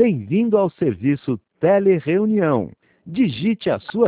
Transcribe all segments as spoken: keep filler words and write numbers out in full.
Bem-vindo ao serviço Telereunião. Digite a sua...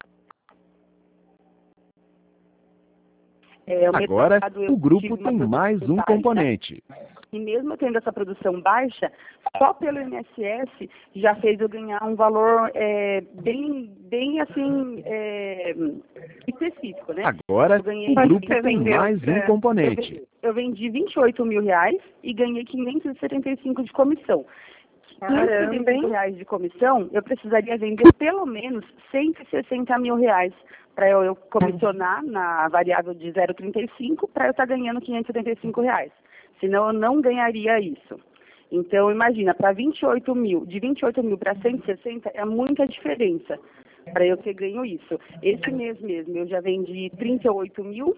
É, o mês Agora, passado eu o grupo tive uma tem mais produção um baixa, componente. E mesmo tendo essa produção baixa, só pelo I N S S já fez eu ganhar um valor é, bem, bem assim, é, específico, né? Agora, Eu ganhei- o grupo Você tem vendeu mais um pra- Eu, componente. ve- eu vendi vinte e oito mil reais e ganhei quinhentos e setenta e cinco de comissão. quinhentos e setenta e cinco reais de comissão, eu precisaria vender pelo menos cento e sessenta mil reais para eu, eu comissionar na variável de zero vírgula trinta e cinco para eu estar ganhando quinhentos e setenta e cinco reais. Senão eu não ganharia isso. Então, imagina, para vinte e oito mil, de vinte e oito mil para cento e sessenta é muita diferença para eu ter ganho isso. Esse mês mesmo eu já vendi trinta e oito mil,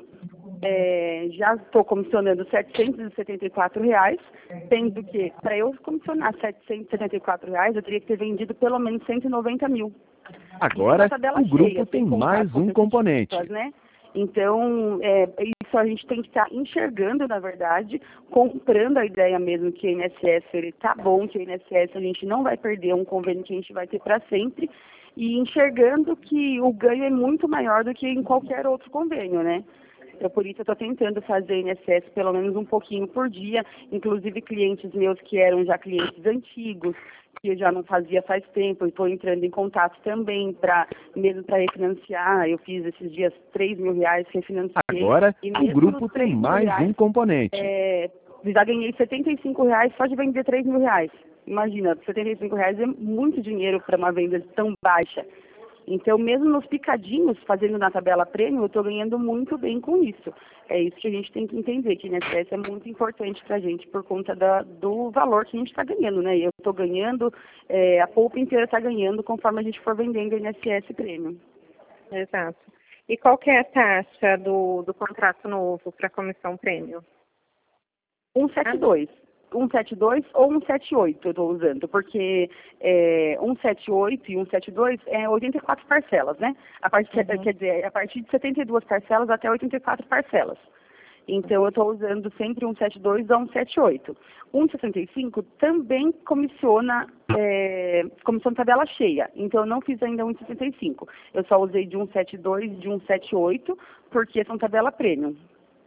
é, já estou comissionando setecentos e setenta e quatro reais, sendo que para eu comissionar setecentos e setenta e quatro reais eu teria que ter vendido pelo menos cento e noventa mil. Agora, Isso na tabela o grupo cheia, tem sem contar mais as um componente. né? Então, é, isso a gente tem que estar enxergando, na verdade, comprando a ideia mesmo que o I N S S ele tá bom, que o I N S S a gente não vai perder, um convênio que a gente vai ter para sempre, e enxergando que o ganho é muito maior do que em qualquer outro convênio, né? Eu, por isso, estou tentando fazer I N S S pelo menos um pouquinho por dia, inclusive clientes meus que eram já clientes antigos, que eu já não fazia faz tempo, estou entrando em contato também, para mesmo para refinanciar. Eu fiz esses dias três mil reais, refinanciei. Agora, e o mesmo grupo nos tem três mil mais reais, um componente. é, já ganhei setenta e cinco reais só de vender três mil reais. Imagina, setenta e cinco reais é muito dinheiro para uma venda tão baixa. Então, mesmo nos picadinhos, fazendo na tabela prêmio, eu estou ganhando muito bem com isso. É isso que a gente tem que entender, que o I N S S é muito importante para a gente por conta da, do valor que a gente está ganhando, né? Eu estou ganhando, é, a polpa inteira está ganhando conforme a gente for vendendo o I N S S prêmio. Exato. E qual que é a taxa do, do contrato novo para comissão prêmio? cento e setenta e dois. cento e setenta e dois ou cento e setenta e oito eu estou usando, porque é, cento e setenta e oito e cento e setenta e dois é oitenta e quatro parcelas, né? A partir, Uhum. Quer dizer, a partir de setenta e duas parcelas até oitenta e quatro parcelas. Então, eu estou usando sempre cento e setenta e dois ou cento e setenta e oito. cento e sessenta e cinco também comissiona, é, comissiona tabela cheia. Então, eu não fiz ainda cento e sessenta e cinco. Eu só usei de cento e setenta e dois e de cento e setenta e oito, porque são tabela premium.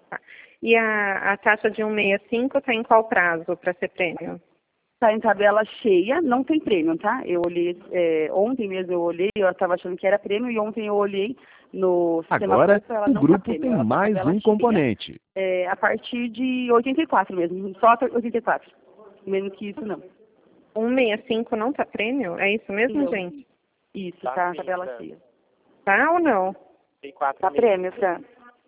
E a, a taxa de cento e sessenta e cinco está em qual prazo para ser prêmio? Está em tabela cheia, não tem prêmio, tá? Eu olhei, é, ontem mesmo eu olhei, eu estava achando que era prêmio, e ontem eu olhei no sistema Agora, Poupa, ela o não grupo tá prêmio, tem ela tá mais tabela um cheia, componente. é, a partir de oitenta e quatro mesmo, só até oitenta e quatro, menos que isso não. cento e sessenta e cinco não está prêmio? É isso mesmo, Não. gente? Isso, Tá tá, sim, tabela tá. cheia. Tá ou não? Tem quatro Tá meses. prêmio, Fran?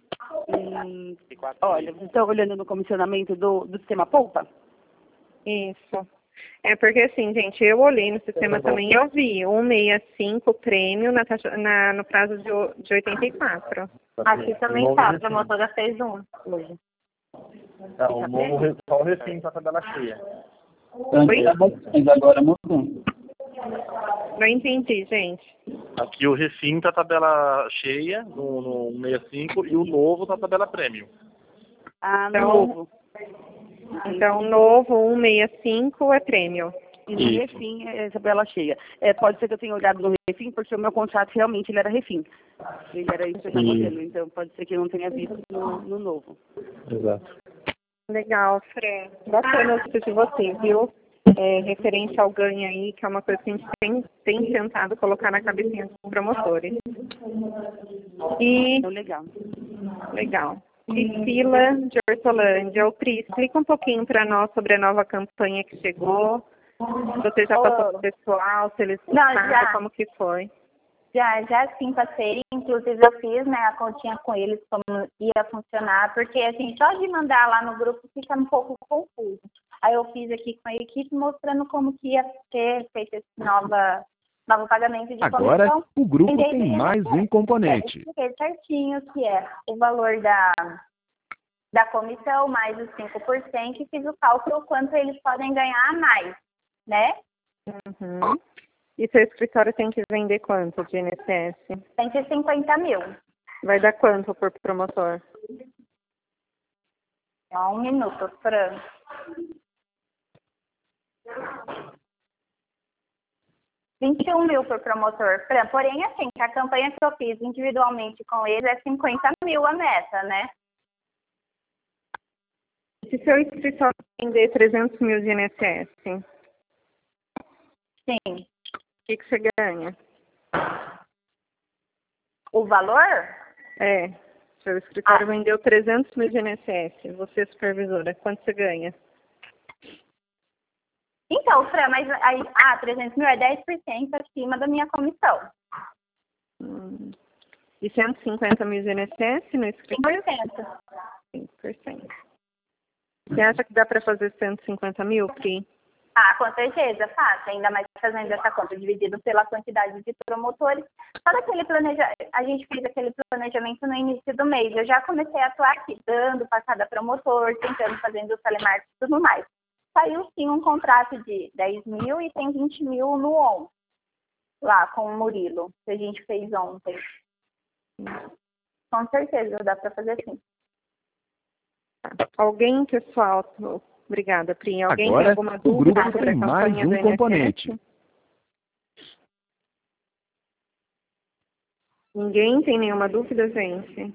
Hum, Tem quatro olha, meses. estão olhando no comissionamento do, do sistema Poupa? Isso. É porque assim, gente, eu olhei no sistema também e eu vi cento e sessenta e cinco prêmio na taxa, na, no prazo de, o- de oitenta e quatro. Aqui também tá, a promotora fez um hoje. É, o novo re- só o recinto a tabela cheia. Oi? Mas agora mudou. Não entendi, gente. Aqui o recinto a tabela cheia no, no cento e sessenta e cinco e o novo tá a tabela premium. Ah, Então, novo. Então, novo cento e sessenta e cinco é prêmio. E no Isso. Refim é tabela cheia. É, pode ser que eu tenha olhado no Refim, porque o meu contrato realmente ele era Refim. Ele era isso que eu estava Sim. olhando, então pode ser que eu não tenha visto no, no novo. Exato. Legal, Fran. Bacana ouvir de você, viu? É, referente ao ganho aí, que é uma coisa que a gente tem, tem tentado colocar na cabecinha dos promotores. E, Então, legal. legal. Priscila de Hortolândia. Ô, Pri, explica um pouquinho para nós sobre a nova campanha que chegou. Se você já passou pro pessoal, se eles Não, gostaram, já. como que foi? Já, já sim passei, inclusive eu fiz, né, a continha com eles, como ia funcionar, porque assim, só de mandar lá no grupo fica um pouco confuso. Aí eu fiz aqui com a equipe mostrando como que ia ter feito esse nova, novo pagamento de Agora, comissão. o grupo E daí tem tem mais essa- um componente. Expliquei certinho que é o valor da, da comissão mais os cinco por cento e fiz o cálculo quanto eles podem ganhar a mais, né? Uhum. E seu escritório tem que vender quanto de I N S S? cento e cinquenta mil. Vai dar quanto por promotor? Só um minuto, Fran. vinte e um mil por promotor. Porém, assim, a campanha que eu fiz individualmente com eles é cinquenta mil a meta, né? Se seu escritório vender trezentos mil de I N S S, Sim. o que, que você ganha? O valor? É. Seu escritório Ah. vendeu trezentos mil de I N S S. Você, supervisora, quanto você ganha? Então, Fran, mas aí, ah, trezentos mil é dez por cento acima da minha comissão. Hum. E cento e cinquenta mil de I N S S no escritório? cinco por cento. cinco por cento. Você acha que dá para fazer cento e cinquenta mil, Pri? Ah, com certeza, fácil. Ainda mais fazendo essa conta dividido pela quantidade de promotores. Só daquele planeja... A gente fez aquele planejamento no início do mês. Eu já comecei a atuar aqui, dando para cada promotor, tentando, fazendo o telemarketing e tudo mais. Saiu sim um contrato de dez mil e tem vinte mil no on, lá com o Murilo, que a gente fez ontem. Com certeza, dá para fazer sim. Alguém, pessoal, obrigada, Pri. Alguém Agora, tem alguma o dúvida grupo sobre a tem mais campanha um do I N S S? componente. Ninguém tem nenhuma dúvida, gente?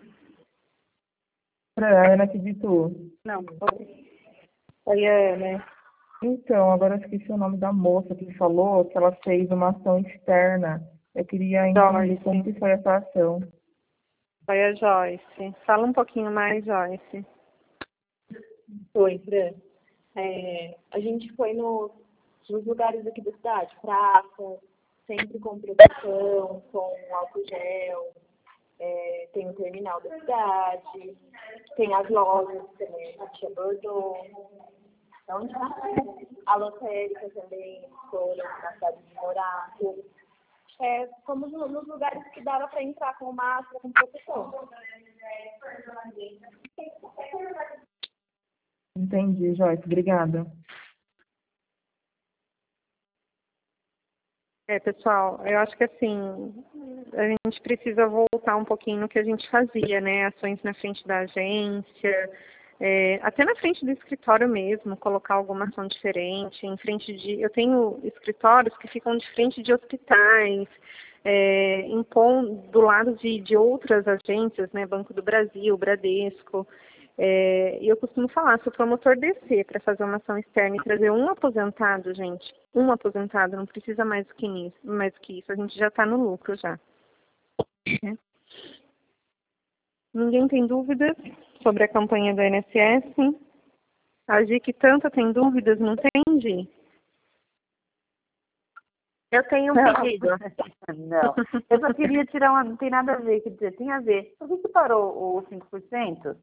Pra Ana, acredito. Não. Oi, Ana. Então, agora eu esqueci o nome da moça que falou que ela fez uma ação externa. Eu queria entender Joyce. como que foi essa ação. Oi, a Joyce. Fala um pouquinho mais, Joyce. Oi, Fran. É, a gente foi no, nos lugares aqui da cidade, praça, sempre com proteção, com álcool gel, é, tem o terminal da cidade, tem as lojas também, a Tia Bordeaux, onde tá? A lotérica também, foram na cidade de Morato. É, fomos nos lugares que dava para entrar com máscara, com proteção. Entendi, Joyce. Obrigada. É, pessoal, eu acho que assim, a gente precisa voltar um pouquinho no que a gente fazia, né? Ações na frente da agência, é, até na frente do escritório mesmo, colocar alguma ação diferente, em frente de... Eu tenho escritórios que ficam de frente de hospitais, é, impom, do lado de, de outras agências, né? Banco do Brasil, Bradesco. É, e eu costumo falar, se o promotor descer para fazer uma ação externa e trazer um aposentado, gente, um aposentado, não precisa mais do que isso, mais do que isso, a gente já está no lucro já. É. Ninguém tem dúvidas sobre a campanha da I N S S? A Gi que tanto tem dúvidas, não tem, Gi? Eu tenho um não. pedido. Não, eu só queria tirar uma, não tem nada a ver, quer dizer, tem a ver. Por que que parou o cinco por cento?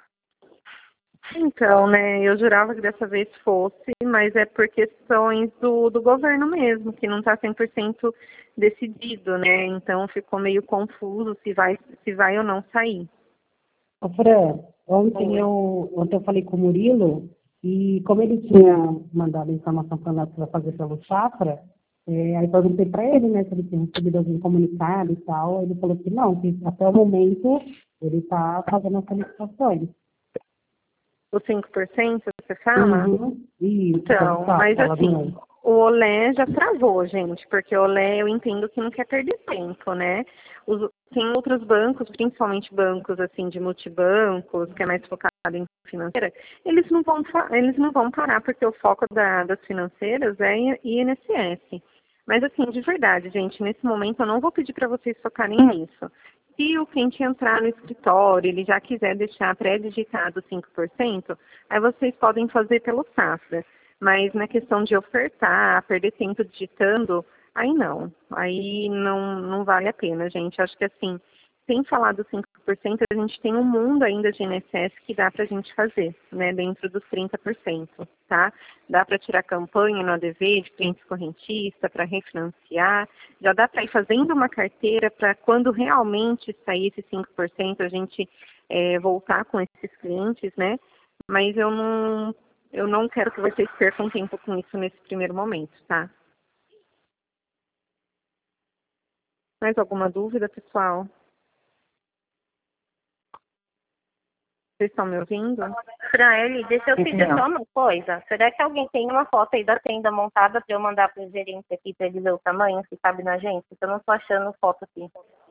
Então, né, eu jurava que dessa vez fosse, mas é por questões do, do governo mesmo, que não está cem por cento decidido, né, então ficou meio confuso se vai, se vai ou não sair. Ô, Fran, ontem eu, ontem eu falei com o Murilo, e como ele tinha mandado a informação para nós para fazer pelo Safra, é, aí perguntei para ele, né, se ele tinha recebido algum comunicado e tal, ele falou que não, que até o momento ele está fazendo as solicitações. O cinco por cento, você fala? Uhum. Isso, então, tá, mas fala assim, bem. o Olé já travou, gente, porque o Olé eu entendo que não quer perder tempo, né? Os, tem outros bancos, principalmente bancos assim de multibancos, que é mais focado em financeira, eles não vão, eles não vão parar, porque o foco da, das financeiras é I N S S. Mas assim, de verdade, gente, nesse momento eu não vou pedir para vocês focarem nisso. Se o cliente entrar no escritório, ele já quiser deixar pré-digitado cinco por cento, aí vocês podem fazer pelo Safra. Mas na questão de ofertar, perder tempo digitando, aí não. Aí não, não vale a pena, gente. Acho que assim, sem falar dos cinco por cento, a gente tem um mundo ainda de I N S S que dá para a gente fazer, né, dentro dos trinta por cento, tá? Dá para tirar campanha no A D V de clientes correntistas, para refinanciar, já dá para ir fazendo uma carteira para quando realmente sair esse cinco por cento, a gente é, voltar com esses clientes, né? Mas eu não, eu não quero que vocês percam tempo com isso nesse primeiro momento, tá? Mais alguma dúvida, pessoal? Vocês estão me ouvindo? Fraeli, deixa eu pedir só uma coisa. Será que alguém tem uma foto aí da tenda montada para eu mandar para o gerente aqui para ele ver o tamanho, se cabe na agência? Eu não estou achando foto aqui.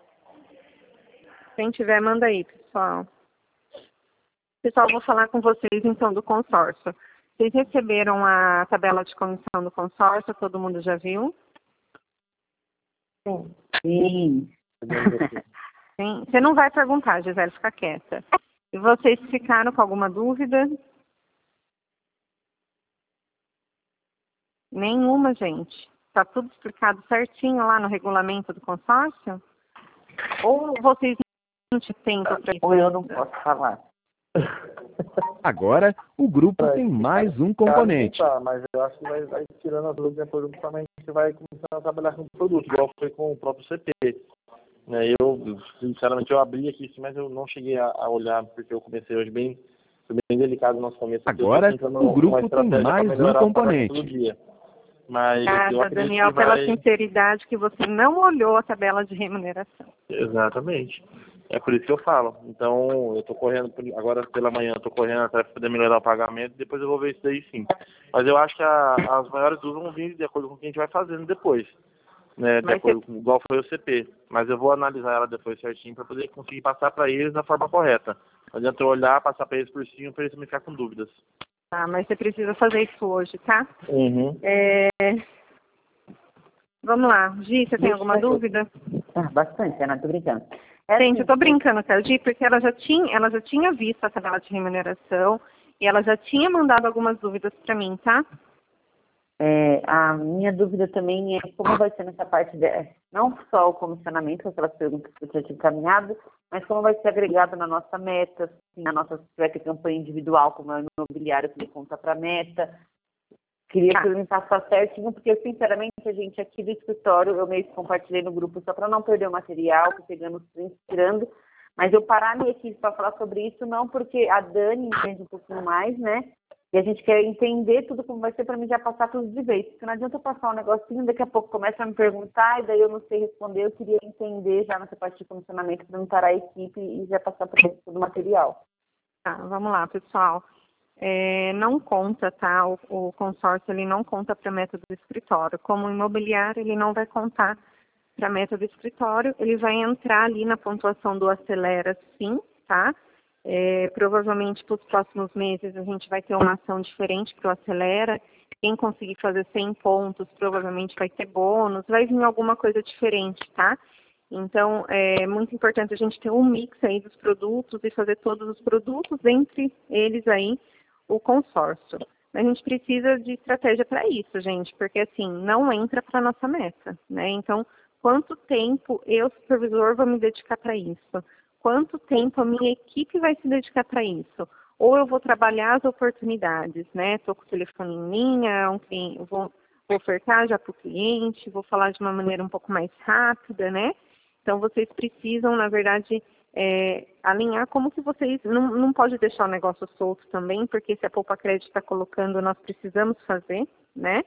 Quem tiver, manda aí, pessoal. Pessoal, vou falar com vocês então do consórcio. Vocês receberam a tabela de comissão do consórcio? Todo mundo já viu? Sim. Sim. Sim. Você não vai perguntar, Gisele, fica quieta. E vocês ficaram com alguma dúvida? Nenhuma, gente. Está tudo explicado certinho lá no regulamento do consórcio? Ou vocês não têm tempo para isso? Ou eu não posso falar. Agora, o grupo tem mais um componente. Tá, mas eu acho que vai, vai tirando as dúvidas, depois também a gente vai começando a trabalhar com o produto, igual foi com o próprio C P. Né, eu, sinceramente, eu abri aqui, mas eu não cheguei a, a olhar, porque eu comecei hoje bem, bem delicado no nosso começo. Agora, o grupo tem mais um componente. Mas Obrigada, Daniel, vai... pela sinceridade que você não olhou a tabela de remuneração. Exatamente. É por isso que eu falo. Então, eu estou correndo, agora pela manhã, eu estou correndo até para poder melhorar o pagamento, depois eu vou ver isso daí sim. Mas eu acho que a, as maiores dúvidas vão vir de acordo com o que a gente vai fazendo depois. Né, de acordo com igual foi o C P. Mas eu vou analisar ela depois certinho para poder conseguir passar para eles da forma correta. Não adianta eu olhar, passar para eles por cima, para eles não ficar com dúvidas. Tá, mas você precisa fazer isso hoje, tá? Uhum. É... Vamos lá. Gi, você tem alguma dúvida? Ah, bastante, Ana, tô brincando. É Gente, assim, eu tô brincando com a Gi, porque ela já, tinha, ela já tinha visto a tabela de remuneração e ela já tinha mandado algumas dúvidas para mim, tá? É, a minha dúvida também é como vai ser nessa parte, de, não só o comissionamento, aquelas perguntas que eu já tinha encaminhado, mas como vai ser agregado na nossa meta, assim, na nossa, se vai ter campanha individual, como é o imobiliário que ele conta para a meta. Queria que ele me passasse certinho, porque sinceramente a gente aqui do escritório, eu meio que compartilhei no grupo só para não perder o material, pegando os prints, tirando, mas eu parar minha equipe para falar sobre isso, não porque a Dani entende um pouquinho mais, né? E a gente quer entender tudo como vai ser para mim já passar tudo de vez. Porque não adianta eu passar um negocinho, daqui a pouco começa a me perguntar e daí eu não sei responder. Eu queria entender já nessa parte de comissionamento para não parar a equipe e já passar para todo o material. Tá, vamos lá, pessoal. É, não conta, tá? O, o consórcio, ele não conta para a meta do escritório. Como o imobiliário, ele não vai contar para a meta do escritório. Ele vai entrar ali na pontuação do Acelera, sim, tá? É, provavelmente para os próximos meses a gente vai ter uma ação diferente para o Acelera. Quem conseguir fazer cem pontos provavelmente vai ter bônus, vai vir alguma coisa diferente, tá? Então é muito importante a gente ter um mix aí dos produtos e fazer todos os produtos, entre eles aí o consórcio. A gente precisa de estratégia para isso, gente, porque assim, não entra para a nossa meta, né? Então, quanto tempo eu, supervisor, vou me dedicar para isso? Quanto tempo a minha equipe vai se dedicar para isso? Ou eu vou trabalhar as oportunidades, né? Estou com o telefone em linha, um cliente, vou, vou ofertar já para o cliente, vou falar de uma maneira um pouco mais rápida, né? Então, vocês precisam, na verdade, é, alinhar como que vocês... Não, não pode deixar o negócio solto também, porque se a Poupa Crédito está colocando, nós precisamos fazer, né?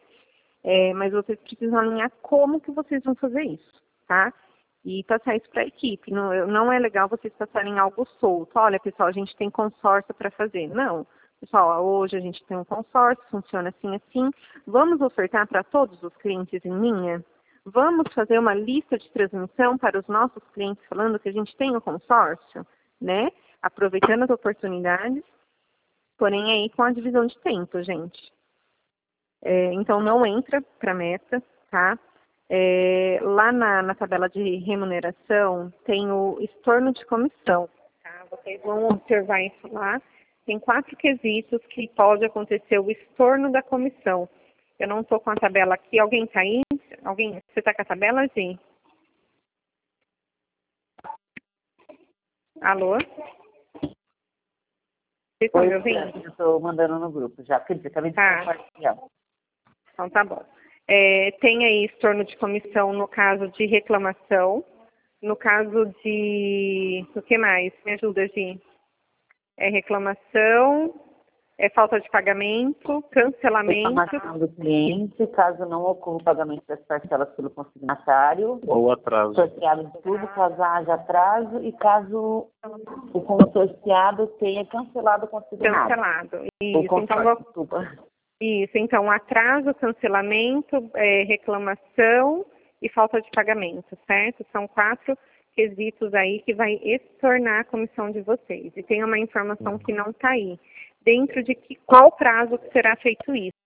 É, mas vocês precisam alinhar como que vocês vão fazer isso, tá? E passar isso para a equipe. Não, não é legal vocês passarem algo solto. Olha, pessoal, a gente tem consórcio para fazer. Não. Pessoal, hoje a gente tem um consórcio, funciona assim, assim. Vamos ofertar para todos os clientes em linha? Vamos fazer uma lista de transmissão para os nossos clientes falando que a gente tem um consórcio, né? Aproveitando as oportunidades, porém aí com a divisão de tempo, gente. É, então, não entra para a meta, tá? É, lá na, na tabela de remuneração tem o estorno de comissão, tá? Vocês vão observar isso lá. Tem quatro quesitos que pode acontecer o estorno da comissão. Eu não estou com a tabela aqui. Alguém está aí? Alguém? Você está com a tabela, Gi? Alô? Vocês estão me ouvindo? Eu estou mandando no grupo já, porque acabei de compartilhar. Então tá bom. É, tem aí estorno de comissão no caso de reclamação, no caso de... O que mais? Me ajuda, Gi. É reclamação, é falta de pagamento, cancelamento. Reclamação do cliente, caso não ocorra o pagamento das parcelas pelo consignatário. Ou atraso. Sorteado de tudo, caso haja atraso e caso o consorciado tenha cancelado o consignado. Cancelado. Isso, então, desculpa. Isso, então atraso, cancelamento, é, reclamação e falta de pagamento, certo? São quatro quesitos aí que vai estornar a comissão de vocês. E tem uma informação que não está aí. Dentro de que, qual prazo que será feito isso?